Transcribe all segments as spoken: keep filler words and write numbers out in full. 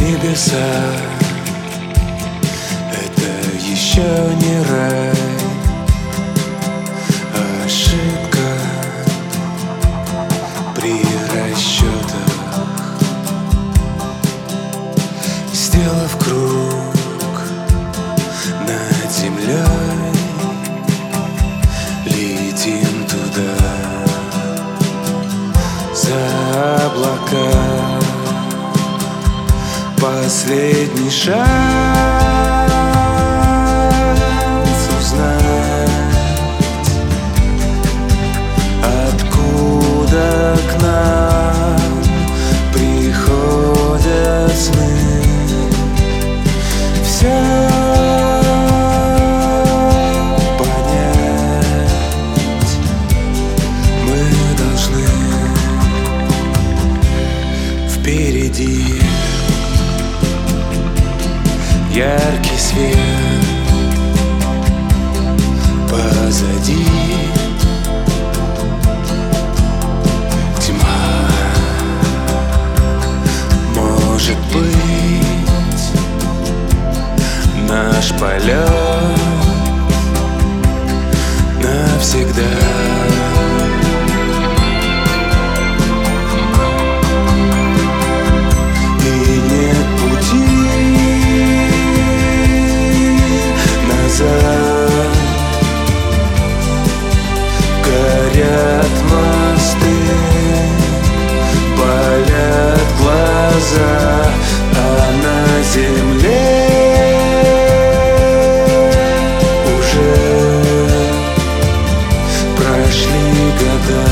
Небеса — это еще не рай, ошибка при расчетах. Сделав круг над землей, летим туда, за облака. Последний шанс узнать, откуда к нам приходят сны. Все понять мы должны. Впереди яркий свет, позади тьма. Может быть, наш полет навсегда. Горят мосты, болят глаза, а на земле уже прошли года.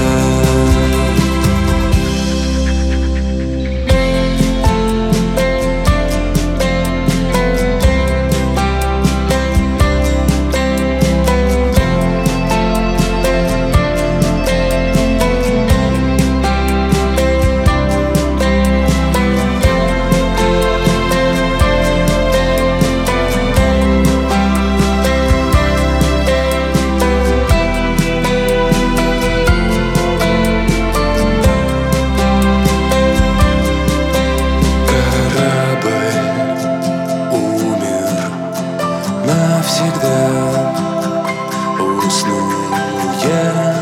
Навсегда уснул я,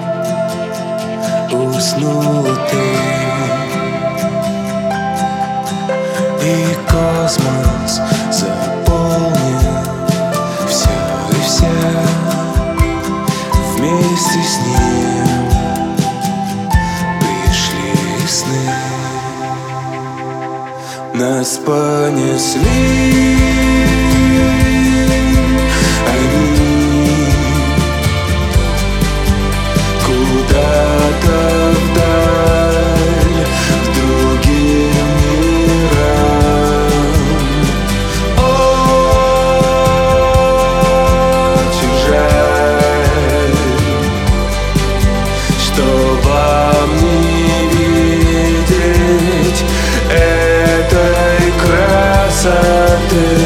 уснула ты, и космос заполнил все и вся. Вместе с ним пришли сны, нас понесли. Куда-то вдаль, к другим мирам. Очень жаль, что вам не видеть этой красоты.